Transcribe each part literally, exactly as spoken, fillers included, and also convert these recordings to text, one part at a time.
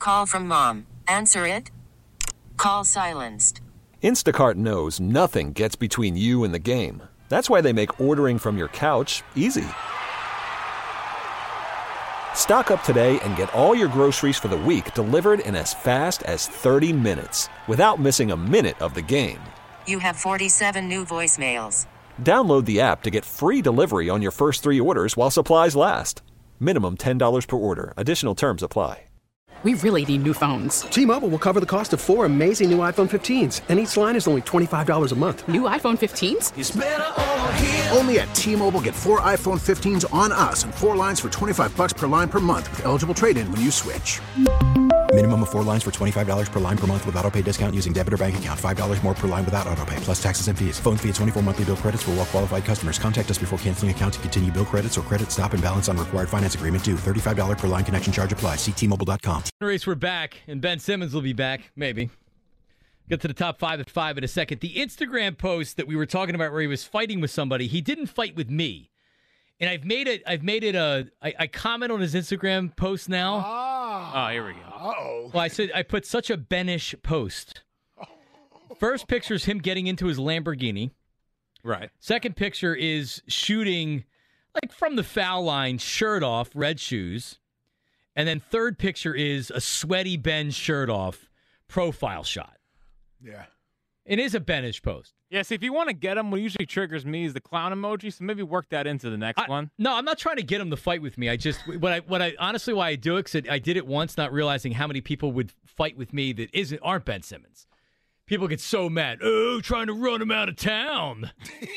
Call from mom. Answer it. Call silenced. Instacart knows nothing gets between you and the game. That's why they make ordering from your couch easy. Stock up today and get all your groceries for the week delivered in as fast as thirty minutes without missing a minute of the game. You have forty-seven new voicemails. Download the app to get free delivery on your first three orders while supplies last. Minimum ten dollars per order. Additional terms apply. We really need new phones. T-Mobile will cover the cost of four amazing new iPhone fifteens, and each line is only twenty-five dollars a month. New iPhone fifteens? It's better over here. Only at T-Mobile, get four iPhone fifteens on us and four lines for twenty-five bucks per line per month with eligible trade-in when you switch. Minimum of four lines for twenty-five dollars per line per month with autopay discount using debit or bank account. five dollars more per line without autopay, plus taxes and fees. Phone fee at twenty-four monthly bill credits for well-qualified customers. Contact us before canceling account to continue bill credits or credit stop and balance on required finance agreement due. thirty-five dollars per line connection charge applies. See T Mobile dot com. Race, we're back, and Ben Simmons will be back, maybe. Get to the top five at five in a second. The Instagram post that we were talking about where he was fighting with somebody, he didn't fight with me. And I've made it, I've made it a, I, I comment on his Instagram post now. Ah. Oh, here we go. Uh-oh. Well, I said, I put such a Ben-ish post. First picture is him getting into his Lamborghini. Right. Second picture is shooting, like from the foul line, shirt off, red shoes. And then third picture is a sweaty Ben shirt off profile shot. Yeah. It is a Ben-ish post. Yeah, see, if you want to get him, what usually triggers me is the clown emoji, so maybe work that into the next I, one. No, I'm not trying to get him to fight with me. I just, what I, what I honestly, why I do it, because I did it once, not realizing how many people would fight with me that isn't aren't Ben Simmons. People get so mad. Oh, trying to run him out of town.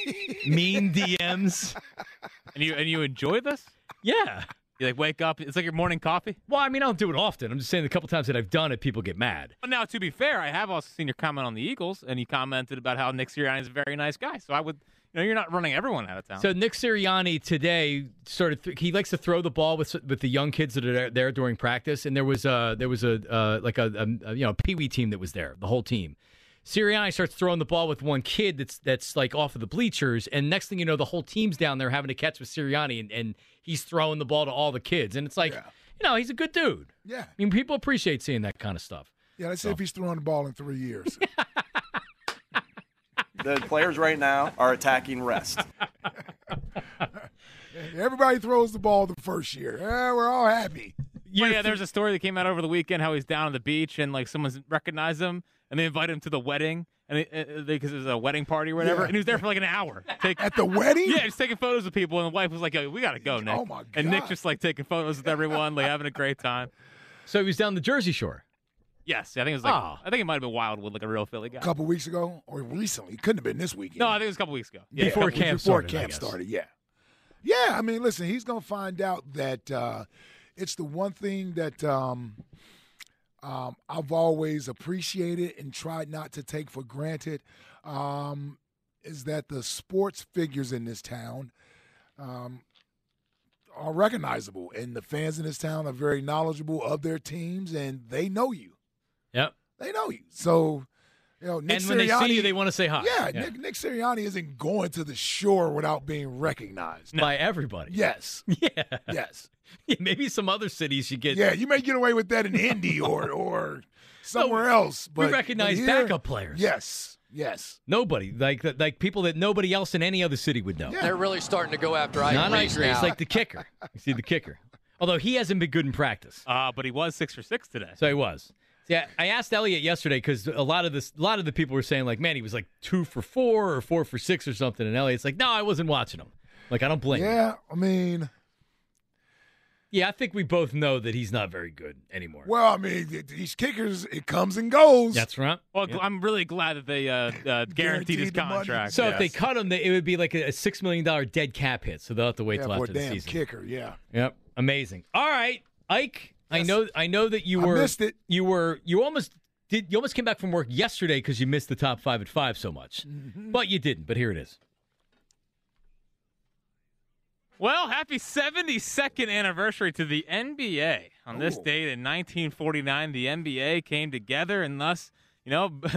Mean D Ms. And you and you enjoy this? Yeah. You like wake up, it's like your morning coffee? Well, I mean, I don't do it often. I'm just saying the couple times that I've done it, people get mad. But now, to be fair, I have also seen your comment on the Eagles, and you commented about how Nick Sirianni is a very nice guy. So I would, you know, you're not running everyone out of town. So Nick Sirianni today started. Th- he likes to throw the ball with with the young kids that are there during practice, and there was a there was a uh, like a, a, a you know Pee Wee team that was there, the whole team. Sirianni starts throwing the ball with one kid that's that's like off of the bleachers, and next thing you know, the whole team's down there having to catch with Sirianni, and, and he's throwing the ball to all the kids, and it's like, yeah. you know, he's a good dude. Yeah, I mean, people appreciate seeing that kind of stuff. Yeah, let's so. see if he's throwing the ball in three years. The players right now are attacking rest. Everybody throws the ball the first year. Yeah, we're all happy. Well, yeah, there's a story that came out over the weekend how he's down on the beach and like someone's recognized him and they invite him to the wedding and because it, it was a wedding party or whatever, yeah. and he was there for like an hour. Take, At the wedding? Yeah, he's taking photos with people, and the wife was like, "Yo, we gotta go, Nick." Oh my god! And Nick just like taking photos with everyone, like having a great time. So he was down the Jersey Shore. Yes, I think it was like oh. I think it might have been Wildwood, like a real Philly guy. A couple weeks ago, or recently, it couldn't have been this weekend. No, I think it was a couple weeks ago. Yeah, before camp before started. camp started, yeah, yeah. I mean, listen, he's gonna find out that uh, it's the one thing that. Um, Um, I've always appreciated and tried not to take for granted um, is that the sports figures in this town um, are recognizable, and the fans in this town are very knowledgeable of their teams, and they know you. Yep, they know you. So, you know, Nick and when Sirianni, they see you, they want to say hi. Yeah, yeah. Nick, Nick Sirianni isn't going to the shore without being recognized by everybody. Yes. Yeah. Yes. Yeah, maybe some other cities should get. Yeah, you may get away with that in Indy or or somewhere no, else. But we recognize here, backup players. Yes, yes. Nobody like like people that nobody else in any other city would know. Yeah. They're really starting to go after ice Not ice race, now. like the kicker. You see the kicker. Although he hasn't been good in practice. Uh, but he was six for six today. So he was. Yeah, I asked Elliot yesterday because a lot of this, a lot of the people were saying like, man, he was like two for four or four for six or something, and Elliot's like, no, I wasn't watching him. Like, I don't blame him. Yeah, I mean. Yeah, I think we both know that he's not very good anymore. Well, I mean, these kickers, it comes and goes. That's right. Well, yep. I'm really glad that they uh, uh, guaranteed, guaranteed his contract. So yes. if they cut him, it would be like a six million dollars dead cap hit. So they'll have to wait yeah, till for after a the damn season. Kicker, yeah. Yep, amazing. All right, Ike. Yes. I know. I know that you I were. missed it. You were. You almost did. You almost came back from work yesterday because you missed the top five at five so much, mm-hmm. but you didn't. But here it is. Well, happy seventy-second anniversary to the N B A. On this Ooh. date in nineteen forty-nine, the N B A came together, and thus, you know,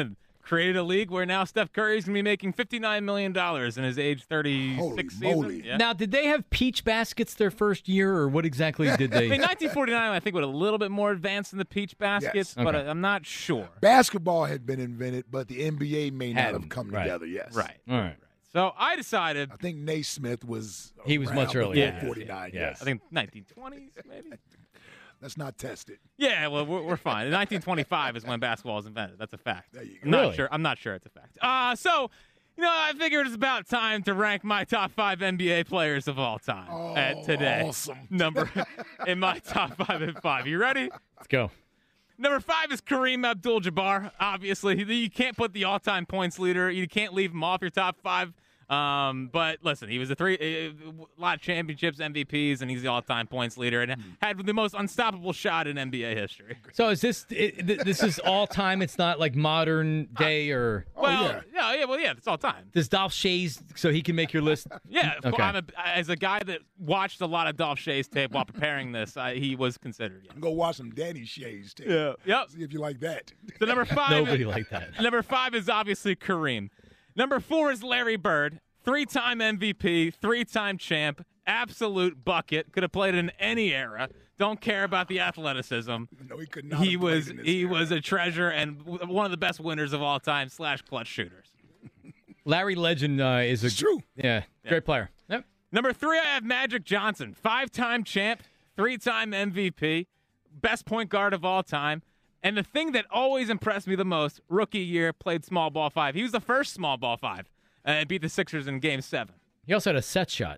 created a league where now Steph Curry is going to be making fifty-nine million dollars in his age thirty-six Holy season. moly. Yeah. Now, did they have peach baskets their first year, or what exactly did I they? mean, nineteen forty-nine, I think, was a little bit more advanced than the peach baskets, Yes. but Okay. I, I'm not sure. Basketball had been invented, but the N B A may not Hadn't, have come right. together. Yes. Right. All right. So I decided, I think Naismith was. He was much around earlier. before forty-nine. Yeah. Yes. I think nineteen twenties, maybe? Let's not test it. Yeah, well, we're, we're fine. nineteen twenty-five is when basketball was invented. That's a fact. There you go. I'm not Really? sure. I'm not sure it's a fact. Uh, so, you know, I figured it's about time to rank my top five N B A players of all time Oh, at today. awesome. Number in my top five and five. You ready? Let's go. Number five is Kareem Abdul-Jabbar. Obviously, you can't put the all-time points leader. You can't leave him off your top five. Um, but listen, he was a three, a lot of championships, M V Ps, and he's the all-time points leader, and had the most unstoppable shot in N B A history. So is this it, th- this is all time? It's not like modern day, or Well, yeah. yeah, yeah, well, yeah, it's all time. does Dolph Shays so he can make your list? Yeah, of course, Okay. I'm a, as a guy that watched a lot of Dolph Shays tape while preparing this, I, he was considered. Yeah. Go watch some Danny Shays tape. Yeah. Yep. See if you like that. So number five, Nobody like that. number five is obviously Kareem. Number four is Larry Bird, three-time M V P, three-time champ, absolute bucket. Could have played in any era. Don't care about the athleticism. No, he could not. He have played was in this he era. was a treasure and w- one of the best winners of all time slash clutch shooters. Larry Legend uh, is a It's true. Yeah, great player. Yep. Number three, I have Magic Johnson, five-time champ, three-time M V P, best point guard of all time. And the thing that always impressed me the most, rookie year, played small ball five. He was the first small ball five and beat the Sixers in game seven. He also had a set shot.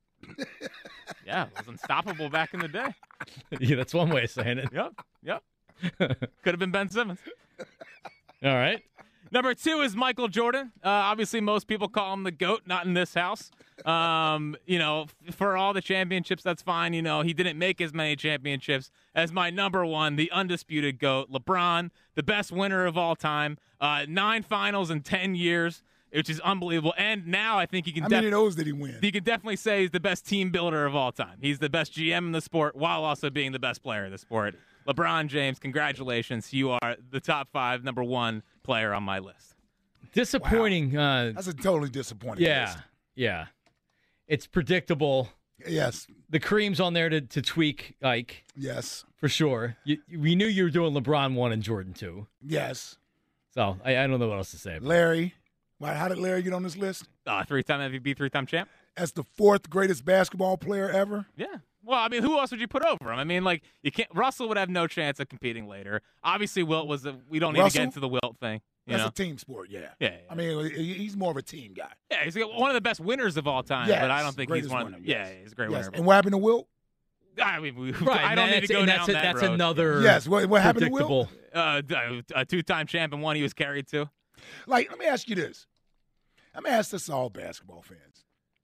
Yeah, it was unstoppable back in the day. Yeah, that's one way of saying it. Yep, yep. Could have been Ben Simmons. All right. Number two is Michael Jordan. Uh, obviously, most people call him the GOAT, not in this house. Um, you know, f- for all the championships, that's fine. You know, he didn't make as many championships as my number one, the undisputed GOAT, LeBron, the best winner of all time. Uh, nine finals in ten years, which is unbelievable. And now I think he can How def- many of those did he win? he can definitely say he's the best team builder of all time. He's the best G M in the sport while also being the best player in the sport. LeBron James, congratulations. You are the top five, number one player on my list. Disappointing. Uh, That's a totally disappointing yeah, list. yeah. It's predictable. Yes. The cream's on there to, to tweak Ike Yes. for sure. You, we knew you were doing LeBron one and Jordan two. Yes. So I, I don't know what else to say. About Larry. Why, how did Larry get on this list? Uh, three-time M V P, three-time champ. As the fourth greatest basketball player ever? Yeah. Well, I mean, who else would you put over him? I mean, like, you can't. Russell would have no chance of competing later. Obviously, Wilt was. A, we don't need Russell? to get into the Wilt thing. You That's know? a team sport, yeah. Yeah, yeah. I mean, he- he's more of a team guy. Yeah, he's one of the best winners of all time. Yes, but I don't think he's greatest one. winner, Of, yes. Yeah, he's a great Yes. winner. And what happened to Wilt? I mean, we, Right, I don't and need to that's- go and down that's a- that that's road. another- Yes. What, what happened to Wilt? predictable. Uh, a two-time champ and one he was carried to. Like, let me ask you this. Let me ask this to all basketball fans.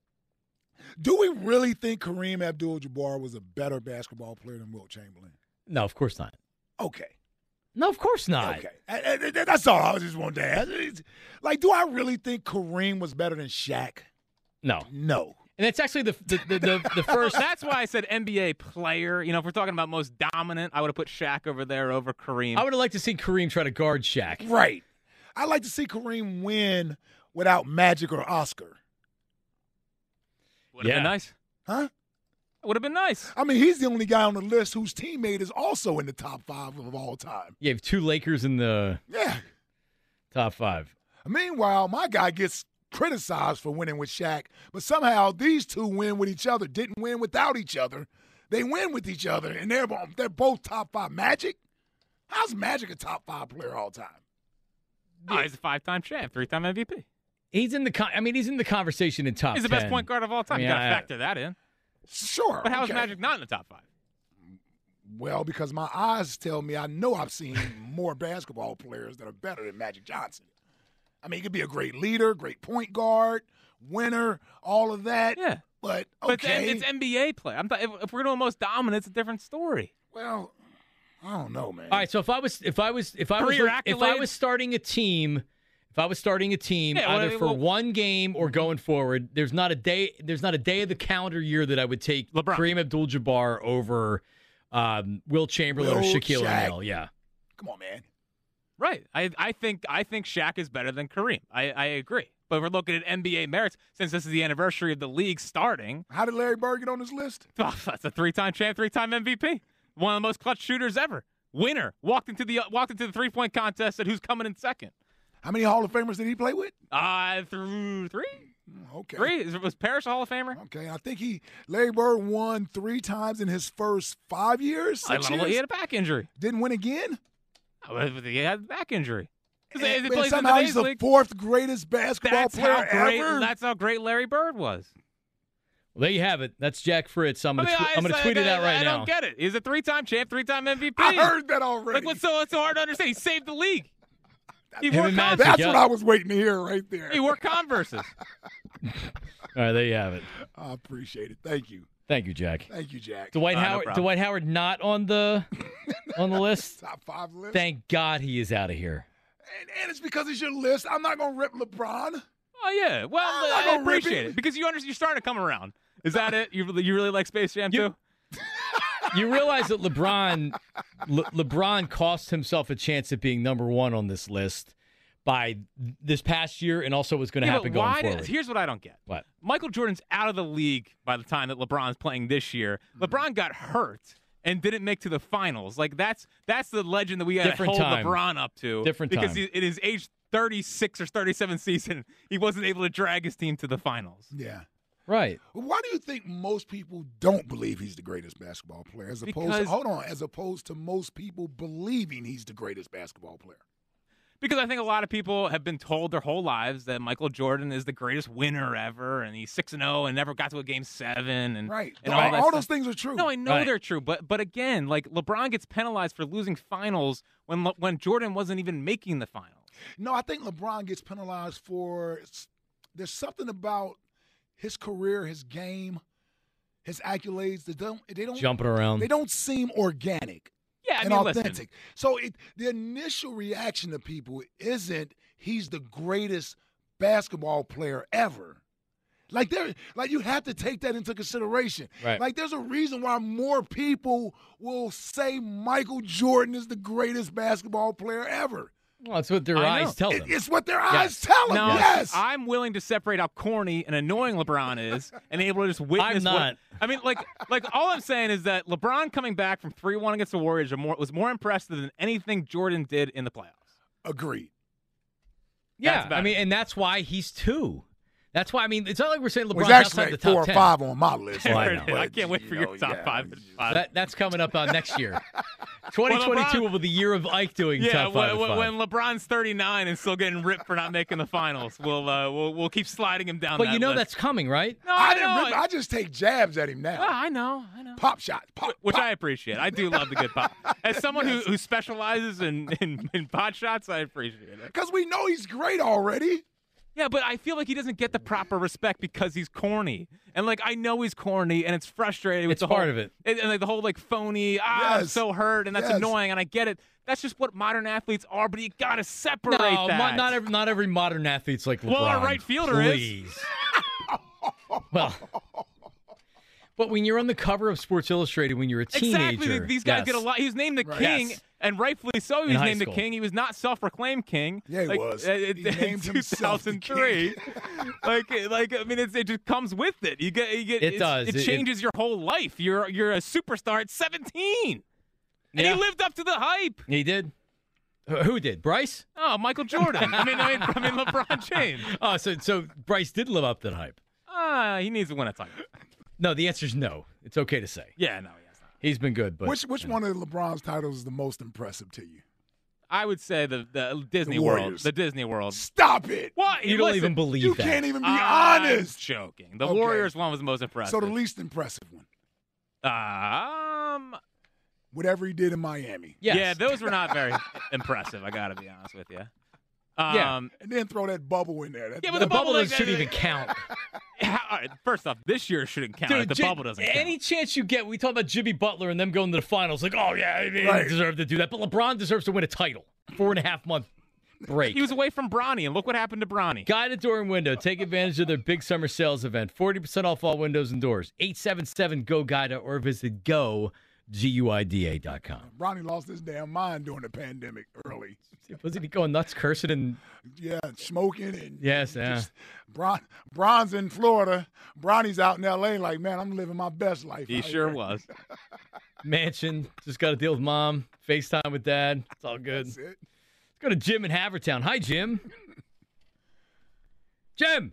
Do we really think Kareem Abdul-Jabbar was a better basketball player than Wilt Chamberlain? No, of course not. Okay. No, of course not. Okay. And- and That's all I was just wanting to ask. It's- Like, do I really think Kareem was better than Shaq? No. No. And it's actually the the the, the, the first. That's why I said N B A player. You know, if we're talking about most dominant, I would have put Shaq over there over Kareem. I would have liked to see Kareem try to guard Shaq. Right. I'd like to see Kareem win without Magic or Oscar. Would have Yeah. been nice. Huh? Would have been nice. I mean, he's the only guy on the list whose teammate is also in the top five of all time. You have two Lakers in the Yeah. top five. Meanwhile, my guy gets criticized for winning with Shaq, but somehow these two win with each other, didn't win without each other. They win with each other, and they're, they're both top five. Magic? How's Magic a top five player all time? Oh, he's a five-time champ, three-time M V P. He's in the. Con- I mean, he's in the conversation in top. He's the ten. best point guard of all time. I mean, you got to I- factor that in. Sure. But how is okay. Magic not in the top five? Well, because my eyes tell me I know I've seen more basketball players that are better than Magic Johnson. I mean, he could be a great leader, great point guard, winner, all of that. Yeah. But, But okay. it's, it's N B A play. I'm th- if, if we're doing most dominant, it's a different story. well, I don't know, man. All right, so if I was, if I was, if I was, Career if I accolades? was starting a team, if I was starting a team Yeah, well, either for well- one game or going forward, there's not a day, there's not a day of the calendar year that I would take LeBron. Kareem Abdul-Jabbar over um, Will Chamberlain or Will, Shaquille Shaq. O'Neal. Yeah, Come on, man. Right. I I think I think Shaq is better than Kareem. I, I agree. But we're looking at N B A merits since this is the anniversary of the league starting. How did Larry Bird get on this list? Oh, that's a three-time champ, three-time M V P. One of the most clutch shooters ever. Winner. Walked into the walked into the three-point contest at who's coming in second. How many Hall of Famers did he play with? Uh, through three. Okay. Three? Was Parrish a Hall of Famer? Okay, I think he Larry Bird won three times in his first five years, six I don't know. years. He had a back injury. Didn't win again? Oh, He had a back injury. And, He and plays in somehow the he's the league. fourth greatest basketball That's player how great. ever. That's how great Larry Bird was. Well, there you have it. That's Jack Fritz. I'm I going mean, to I- I'm going to I- tweet it I- out right I now. don't get it. He's a three-time champ, three-time M V P. I heard that already. Like, what's so, what's so hard to understand? He saved the league. He Him wore and Converse. Magic, That's yeah. what I was waiting to hear right there. He wore Converses. All right, there you have it. I appreciate it. Thank you. Thank you, Jack. Thank you, Jack. Dwight Uh, no Howard. problem. Dwight Howard not on the on the list. Top five list. Thank God he is out of here. and, and it's because it's your list. I'm not going to rip LeBron. Oh yeah. Well, I'm not I gonna rip appreciate it. it because you understand. You're starting to come around. Is that it? You really, you really like Space Jam You- too? You realize that LeBron Le- LeBron cost himself a chance at being number one on this list by this past year, and also what's going to Yeah, happen but why going did- forward. here's what I don't get. What? Michael Jordan's out of the league by the time that LeBron's playing this year. LeBron got hurt and didn't make to the finals. Like that's that's the legend that we got to Different hold time. LeBron up to. Different because time. he, in his age thirty-six or thirty-seven season, he wasn't able to drag his team to the finals. Yeah. Right. Why do you think most people don't believe he's the greatest basketball player, as opposed Because- to, hold on, as opposed to most people believing he's the greatest basketball player? Because I think a lot of people have been told their whole lives that Michael Jordan is the greatest winner ever, and he's six and zero and never got to a game seven, and Right. and all all, that all stuff. those things are true. No, I know Right. they're true, but but again, like LeBron gets penalized for losing finals when Le- when Jordan wasn't even making the finals. No, I think LeBron gets penalized for there's something about his career, his game, his accolades that don't they don't Jumping around. They don't seem organic. Yeah, I and mean, authentic. listen. So it, the initial reaction to people isn't he's the greatest basketball player ever. Like there, like you have to take that into consideration. Right. Like there's a reason why more people will say Michael Jordan is the greatest basketball player ever. Well, that's what their I know. eyes tell It- them. it's what their Yes. eyes tell them. No, Yes. I'm willing to separate how corny and annoying LeBron is, and able to just witness. I'm not. What, I mean, like, like all I'm saying is that LeBron coming back from three one against the Warriors are more, was more impressive than anything Jordan did in the playoffs. Agreed. Yeah, That's about I mean, it. and that's why he's two. That's why, I mean, it's not like we're saying Well, LeBron's he's actually outside the like top four or ten. five on my list. Well, I right? know. But, I can't wait for you your know, top yeah, five. five. That, that's coming up uh, next year. twenty twenty-two LeBron- will be the year of Ike doing Yeah, top five. when, at when five. LeBron's thirty-nine and still getting ripped for not making the finals, we'll uh, we'll we'll keep sliding him down. But that you know list. that's coming, right? No, I I, didn't. know. Rip, I just take jabs at him now. Oh, I know, I know. Pop shots. Pop. Which pop. I appreciate. I do love the good pop. As someone who, who specializes in, in, in pot shots, I appreciate it. Because we know he's great already. Yeah, but I feel like he doesn't get the proper respect because he's corny. And, like, I know he's corny, and it's frustrating. With It's the part whole, of it. And, and like, the whole, like, phony, ah, I'm Yes. so hurt, and that's Yes. annoying, and I get it. That's just what modern athletes are, but you got to separate No, that. mo- not every not every modern athlete's like LeBron. Well, our right fielder is. Please. Well, but when you're on the cover of Sports Illustrated, when you're a teenager, Exactly. These guys yes. get a lot. He was named the Right. king, Yes. and rightfully so. He In was high named school. the king. He was not self-proclaimed king. Yeah, he like, was. uh, it- He in named himself the two thousand three. king. like, like I mean, it's, it just comes with it. You get, you get. It it's- does. It It- it- changes your whole life. You're, you're a superstar at seventeen, and Yeah. he lived up to the hype. He did. Who- Who did? Bryce? Oh, Michael Jordan. I mean, I mean, I mean, LeBron James. Oh, so so Bryce did live up to the hype. Ah, he needs to win a title. No, the answer is no. It's okay to say. Yeah, no, he has not. He's been good, but Which which one of LeBron's titles is the most impressive to you? I would say the the Disney The World. Warriors. The Disney World. Stop it. What? you don't Listen, even believe You that. can't even be I'm honest. joking. The Okay. Warriors one was the most impressive. So the least impressive one, Um, whatever he did in Miami. Yes. yeah, those were not very impressive. I got to be honest with you. Um, Yeah. And then throw that bubble in there. That, Yeah, but the the bubble bubble doesn't- like- shouldn't even count. how- all right, first off, this year shouldn't count. if the Ji- bubble doesn't count. Any chance you get, we talk about Jimmy Butler and them going to the finals, like, oh, yeah, he Right. deserved to do that. But LeBron deserves to win a title. Four and a half month break. He was away from Bronny, and look what happened to Bronny. Guided Door and Window. Take advantage of their big summer sales event. forty percent off all windows and doors. eight seven seven, G O, G I D A, or visit go, G U I D A dot com. Bronny lost his damn mind during the pandemic early. early. Wasn't he going nuts, cursing and yeah, smoking and yes, yeah. Just, Bron, Bron's in Florida. Bronny's out in L A. Like, man, I'm living my best life. He sure here. was. Mansion, just got to deal with mom. FaceTime with dad. It's all good. That's it. Let's go to Jim in Havertown. Hi, Jim. Jim.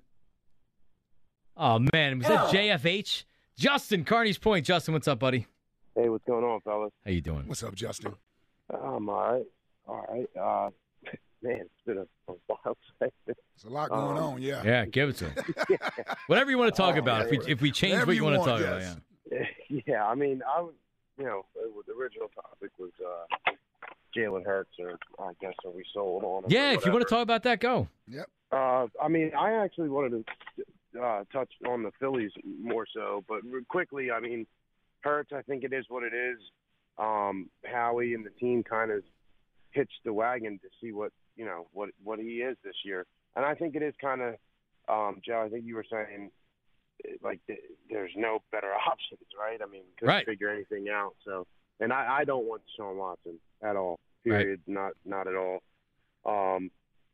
Oh man, was that J F H? Justin, Carney's Point. Justin, what's up, buddy? Hey, what's going on, fellas? How you doing? What's up, Justin? I'm all right. All right. Uh, man, it's been a, a wild second. There's a lot going um, on, yeah. Yeah, give it to him. Whatever you want to talk oh, about. If we if we change what you, you want to talk yes. about, yeah. Yeah, I mean, I was, you know, the original topic was uh, Jalen Hurts, or I guess are we sold on him? Yeah, if you want to talk about that, go. Yep. Uh, I mean, I actually wanted to uh, touch on the Phillies more so, but quickly, I mean, Hurts, I think it is what it is. Um, Howie and the team kind of hitched the wagon to see what, you know, what what he is this year. And I think it is kind of, um, Joe, I think you were saying, like, there's no better options, right? I mean, couldn't right. figure anything out. So, and I, I don't want Deshaun Watson at all, period, right. not not at all. Um,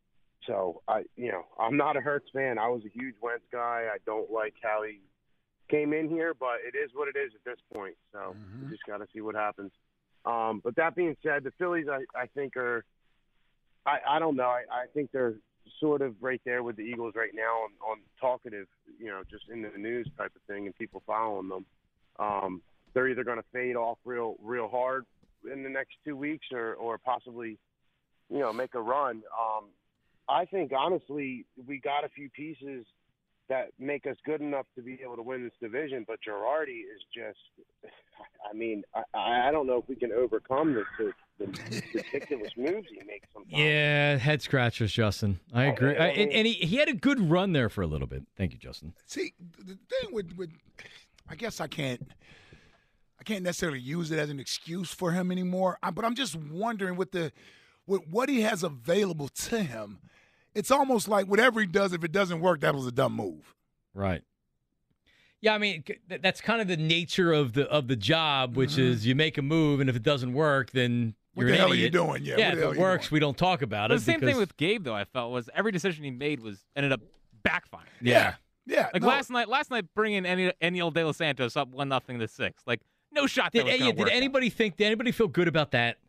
so, I, you know, I'm not a Hurts fan. I was a huge Wentz guy. I don't like how he came in here, but it is what it is at this point. So mm-hmm. we just got to see what happens. Um, but that being said, the Phillies, I, I think are, I, I don't know. I, I think they're sort of right there with the Eagles right now on, on talkative, you know, just in the news type of thing and people following them. Um, they're either going to fade off real, real hard in the next two weeks or, or possibly, you know, make a run. Um, I think honestly, we got a few pieces that make us good enough to be able to win this division, but Girardi is just, I mean, I, I don't know if we can overcome the, the, the ridiculous moves he makes sometimes. Yeah, head scratchers, Justin. I agree. I, and and he, he had a good run there for a little bit. Thank you, Justin. See, the thing with, with I guess I can't, I can't necessarily use it as an excuse for him anymore, I, but I'm just wondering with the, with what he has available to him, it's almost like whatever he does, if it doesn't work, that was a dumb move. Right. Yeah, I mean, that's kind of the nature of the of the job, which mm-hmm. is you make a move, and if it doesn't work, then what you're the an hell idiot. are you doing? Yeah, yeah what if it works, we don't talk about well, it. The same because... thing with Gabe, though, I felt, was every decision he made was ended up backfiring. Yeah. Yeah. yeah like no. last night, last night bringing Eniel De Los Santos up one nothing to six. Like, no shot that did, was yeah, Did anybody out. think, did anybody feel good about that?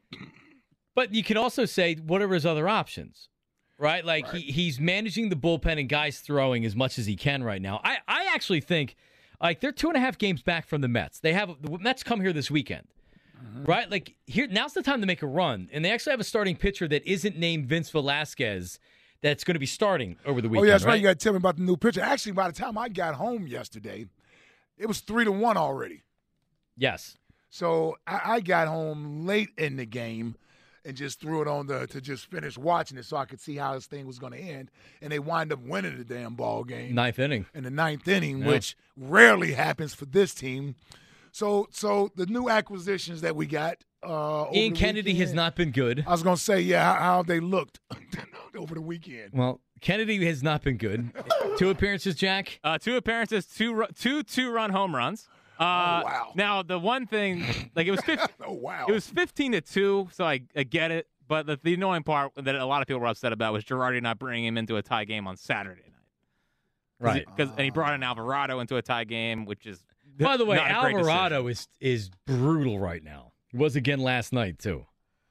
But you can also say, what are his other options? Right? Like, right. He, he's managing the bullpen and guys throwing as much as he can right now. I, I actually think, like, they're two and a half games back from the Mets. They have the Mets come here this weekend. Mm-hmm. Right? Like, here now's the time to make a run. And they actually have a starting pitcher that isn't named Vince Velasquez that's going to be starting over the weekend. Oh, yeah, that's right. right. You got to tell me about the new pitcher. Actually, by the time I got home yesterday, it was three to one already. Yes. So I, I got home late in the game and just threw it on the to just finish watching it so I could see how this thing was going to end. And they wind up winning the damn ball game. Ninth inning. In the ninth inning, yeah. which rarely happens for this team. So so the new acquisitions that we got. Uh, over Ian the Kennedy weekend, has not been good. I was going to say, yeah, how, how they looked over the weekend. Well, Kennedy has not been good. Two appearances, Jack? Uh, two appearances, two two two-run home runs. Uh, oh, wow. Now, the one thing, like it was fifteen, oh, wow. It was fifteen to two, so I, I get it. But the, the annoying part that a lot of people were upset about was Girardi not bringing him into a tie game on Saturday night. Right. Because and he brought in Alvarado into a tie game, which is By the way, not a great Alvarado decision. is is brutal right now. He was again last night, too.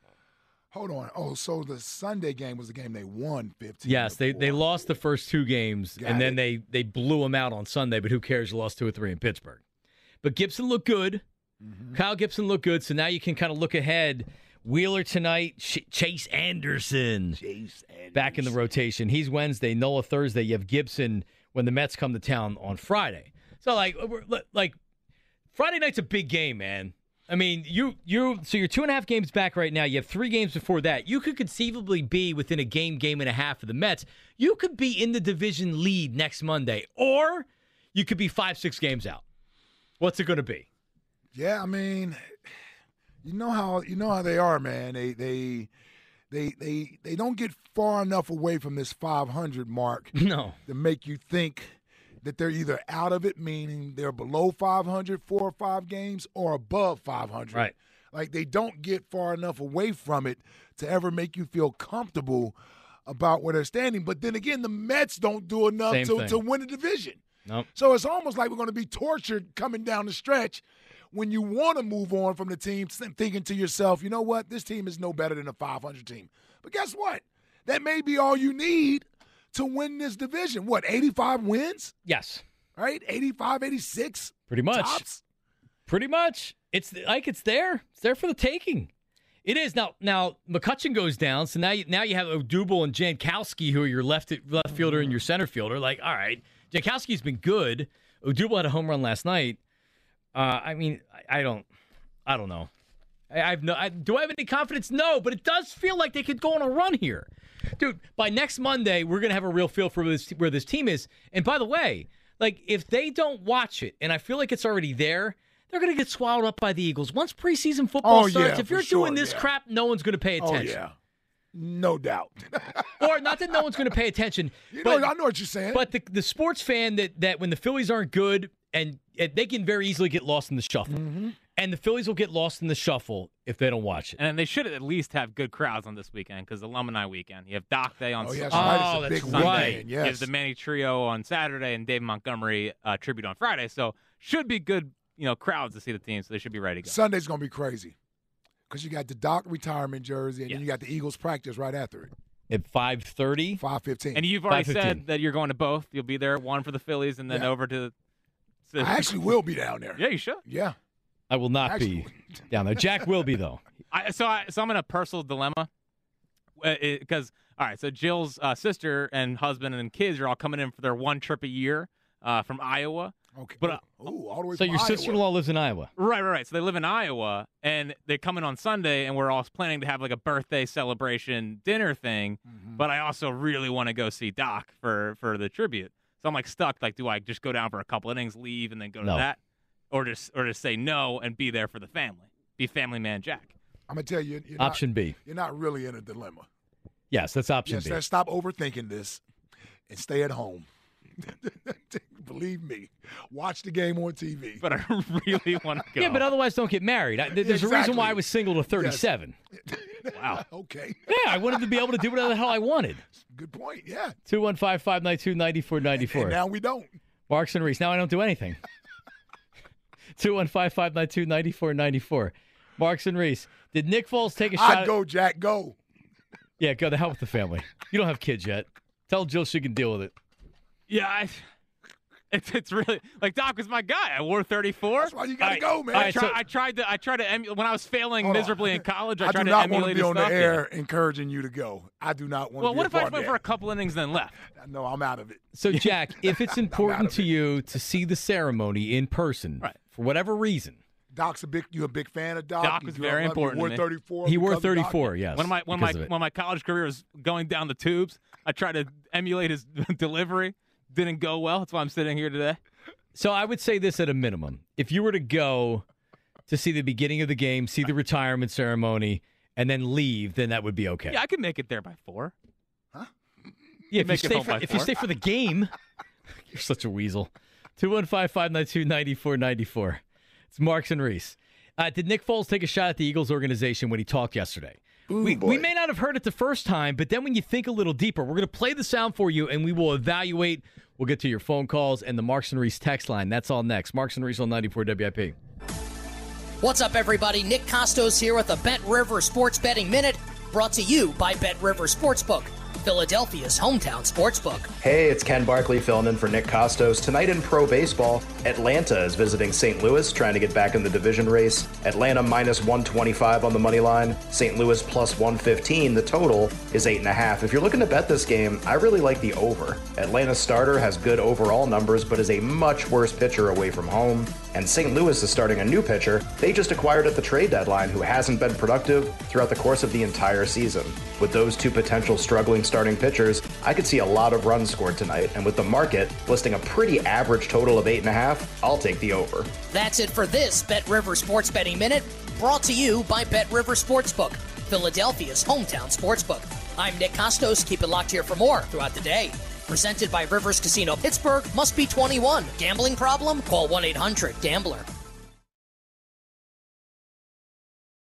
Hold on. Oh, so the Sunday game was the game they won fifteen. Yes, they, they lost the first two games, Got and then it. they, they blew them out on Sunday, but who cares? You lost two or three in Pittsburgh. But Gibson looked good. Mm-hmm. Kyle Gibson looked good, so now you can kind of look ahead. Wheeler tonight, Ch- Chase Anderson, Chase Anderson back in the rotation. He's Wednesday, Nola Thursday. You have Gibson when the Mets come to town on Friday. So, like, we're, like Friday night's a big game, man. I mean, you you so you're two and a half games back right now. You have three games before that. You could conceivably be within a game, game and a half of the Mets. You could be in the division lead next Monday, or you could be five, six games out. What's it going to be? Yeah, I mean, you know how you know how they are, man. They they they they they don't get far enough away from this five hundred mark. No, to make you think that they're either out of it, meaning they're below five hundred, four or five games, or above five hundred. Right. Like, they don't get far enough away from it to ever make you feel comfortable about where they're standing. But then again, the Mets don't do enough to, to win a division. Nope. So it's almost like we're going to be tortured coming down the stretch when you want to move on from the team, thinking to yourself, you know what, this team is no better than a five hundred team. But guess what? That may be all you need to win this division. What, eighty-five wins? Yes. Right? eighty-five, eighty-six? Pretty much. Tops? Pretty much. It's like it's there. It's there for the taking. It is. Now, now McCutchen goes down, so now you, now you have Odubel and Jankowski, who are your left left fielder and your center fielder. Like, all right, Jankowski's been good. Odubel had a home run last night. Uh, I mean, I, I don't, I don't know. I, I have no. I, do I have any confidence? No, but it does feel like they could go on a run here, dude. By next Monday, we're gonna have a real feel for where this, where this team is. And by the way, like if they don't watch it, and I feel like it's already there, they're gonna get swallowed up by the Eagles once preseason football oh, starts. Yeah, if you're sure, doing this yeah. crap, no one's gonna pay attention. Oh yeah, no doubt. Or not that no one's gonna pay attention. You but, know, I know what you're saying. But the the sports fan that that when the Phillies aren't good. And they can very easily get lost in the shuffle. Mm-hmm. And the Phillies will get lost in the shuffle if they don't watch it. And they should at least have good crowds on this weekend because Alumni Weekend. You have Doc Day on oh, yes, Sunday. right. Oh, It's a big that's weekend, right. Yes. You have the Manny Trio on Saturday and Dave Montgomery uh, tribute on Friday. So should be good, you know, crowds to see the team. So they should be ready to go. Sunday's going to be crazy because you got the Doc retirement jersey and yeah. then you got the Eagles practice right after it. At five thirty? five fifteen. And you've already said that you're going to both. You'll be there, one for the Phillies and then yeah. over to I actually will be down there. Yeah, you should. Yeah. I will not actually. be down there. Jack will be, though. I, so, I, so I'm in a personal dilemma because, all right, so Jill's uh, sister and husband and kids are all coming in for their one trip a year uh, from Iowa. Okay. But, uh, Ooh, all the way So from your Iowa. sister-in-law lives in Iowa? Right, right, right. So they live in Iowa, and they come in on Sunday, and we're all planning to have like a birthday celebration dinner thing. Mm-hmm. But I also really want to go see Doc for, for the tribute. So I'm like stuck. Like, do I just go down for a couple innings, leave, and then go to No. that, or just or just say no and be there for the family, be family man Jack? I'm gonna tell you, you're Option not, B. You're not really in a dilemma. Yes, that's option Yes, B. sir, stop overthinking this and stay at home. Believe me, watch the game on T V. But I really want to go. Yeah, but otherwise don't get married. I, there's a reason Exactly. why I was single to thirty-seven. Wow. Okay. Yeah, I wanted to be able to do whatever the hell I wanted. Good point. Yeah. two one five, five nine two, nine four nine four. And now we don't. Marks and Reese. Now I don't do anything. two one five, five nine two, nine four nine four. Marks and Reese. Did Nick Foles take a shot? I'd go, Jack. Go. Yeah, go to hell with the family. You don't have kids yet. Tell Jill she can deal with it. Yeah, I, it's it's really like Doc was my guy. I wore thirty-four. That's why you gotta I, go, man. I, right, try, so- I tried to I tried to emu- when I was failing Hold on. miserably in college. I, I tried do to not emulate want to be his on the stuff. air encouraging you to go. I do not want Well, to be what a if I part went of for a that. couple innings and then left? No, I'm out of it. So, Jack, if it's important of to it. you to see the ceremony in person, Right. for whatever reason, Doc's a big. You a big fan of Doc? Doc You was grew very up- important You wore to me. thirty-four. he wore because of Doc? thirty-four, yes. When my when my because of it. when my college career was going down the tubes, I tried to emulate his delivery. Didn't go well. That's why I'm sitting here today. So I would say this at a minimum. If you were to go to see the beginning of the game, see the retirement ceremony, and then leave, then that would be okay. Yeah, I could make it there by four. Yeah, if you, make it stay home for, by if you four. stay for the game, you're such a weasel. two one five, five nine two, nine four nine four. It's Marks and Reese. Uh, did Nick Foles take a shot at the Eagles organization when he talked yesterday? Ooh, we, boy. we may not have heard it the first time, but then when you think a little deeper, we're going to play the sound for you, and we will evaluate. We'll get to your phone calls and the Marks and Reese text line. That's all next. Marks and Reese on ninety-four W I P. What's up, everybody? Nick Costos here with a Bet River Sports Betting Minute, brought to you by Bet River Sportsbook, Philadelphia's hometown sportsbook. Hey, it's Ken Barkley filling in for Nick Costos. Tonight in pro baseball, Atlanta is visiting Saint Louis, trying to get back in the division race. Atlanta minus one twenty-five on the money line. Saint Louis plus one fifteen. The total is eight and a half. If you're looking to bet this game, I really like the over. Atlanta's starter has good overall numbers, but is a much worse pitcher away from home. And Saint Louis is starting a new pitcher they just acquired at the trade deadline who hasn't been productive throughout the course of the entire season. With those two potential struggling starting pitchers, I could see a lot of runs scored tonight, and with the market listing a pretty average total of eight and a half, I'll take the over. That's it for this Bet River Sports Betting Minute, brought to you by Bet River Sportsbook, Philadelphia's hometown sportsbook. I'm Nick Costos. Keep it locked here for more throughout the day. Presented by Rivers Casino Pittsburgh. Must be twenty-one. Gambling problem? Call one eight hundred gambler.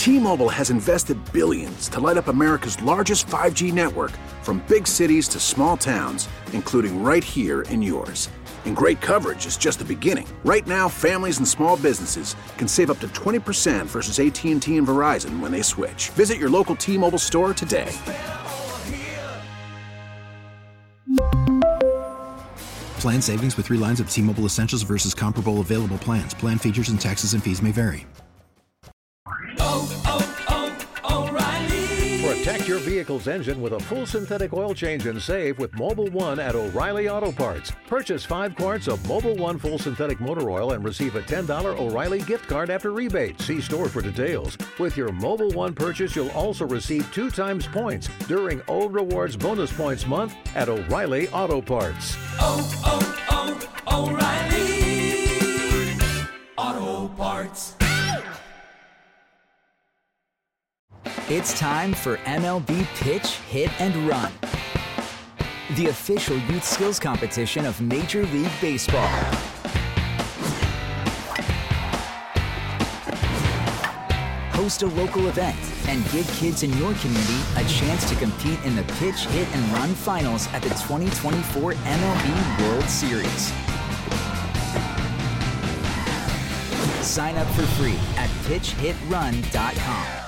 T-Mobile has invested billions to light up America's largest five G network, from big cities to small towns, including right here in yours. And great coverage is just the beginning. Right now, families and small businesses can save up to twenty percent versus A T and T and Verizon when they switch. Visit your local T-Mobile store today. Plan savings with three lines of T-Mobile Essentials versus comparable available plans. Plan features and taxes and fees may vary. Oh, oh, oh, O'Reilly. Protect your vehicle's engine with a full synthetic oil change and save with Mobil one at O'Reilly Auto Parts. Purchase five quarts of Mobil one full synthetic motor oil and receive a ten dollars O'Reilly gift card after rebate. See store for details. With your Mobil one purchase, you'll also receive two times points during O Rewards Bonus Points Month at O'Reilly Auto Parts. Oh, oh, oh, O'Reilly Auto Parts. It's time for M L B Pitch, Hit, and Run, the official youth skills competition of Major League Baseball. Host a local event and give kids in your community a chance to compete in the Pitch, Hit, and Run finals at the twenty twenty-four M L B World Series. Sign up for free at pitch hit run dot com.